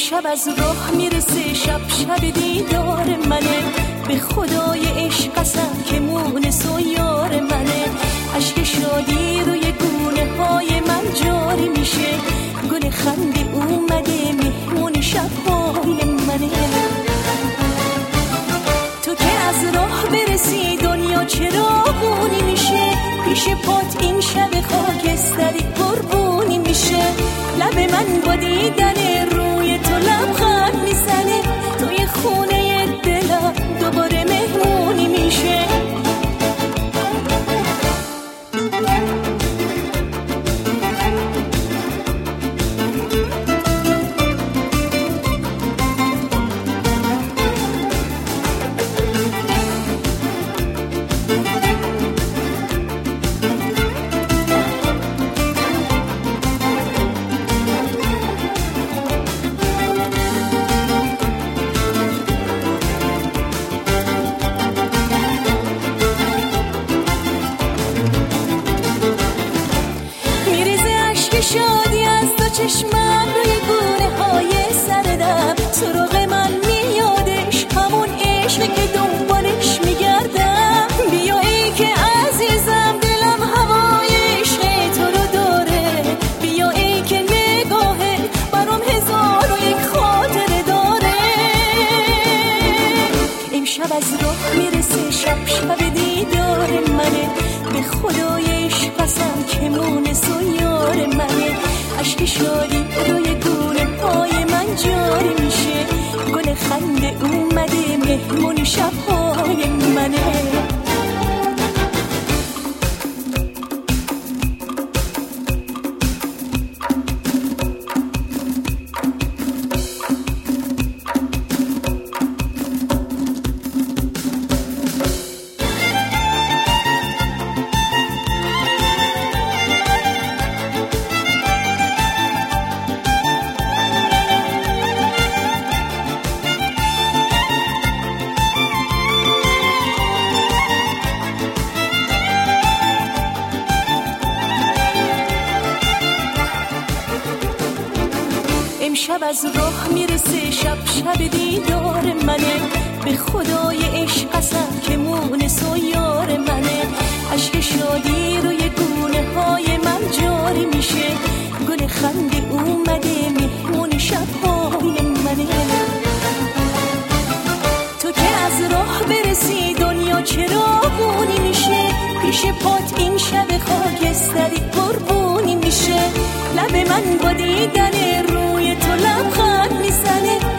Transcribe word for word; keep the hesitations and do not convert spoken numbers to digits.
امشب از راه میرسه شب شب دیدار منه، به خدای عشق قسم که مونس و یار منه. اشک شادی روی گونه های من جاری میشه، گل خنده اومده مهمون شب‌های منه. تو که از راه برسی دنیا چراغونی میشه، پیش پات این شب خاکستری قربونی میشه. لب من با دیدن روی تو لبخند میزنه، توی خونه دلم دوباره مهمونی میشه. شادی از تو چشمم روی گونه های سردم، سراغ من میادش همون عشق که دنبالش میگردم. بیا ای که عزیزم دلم هوای عشق تو رو داره، بیا ای که نگاهه برام هزار و یک خاطره داره. امشب از راه میرسه شب شب دیدار منه، به خدای عشق قسم که مونس و یار منه. اشک شادی روی گونه های من جاری میشه، گل خنده اومده مهمون شب‌های منه. امشب از راه میرسه شب شب دیدار منه، به خدای عشق قسم که مونس و یار منه. اشک شادی روی گونه های من جاری میشه، گل خنده اومده مهمون شب‌های منه. تو که از راه برسی دنیا چراغونی میشه، پیش پات این شب خاکستری قربونی میشه. لب من با دیدن روی تو لبخند میزنه،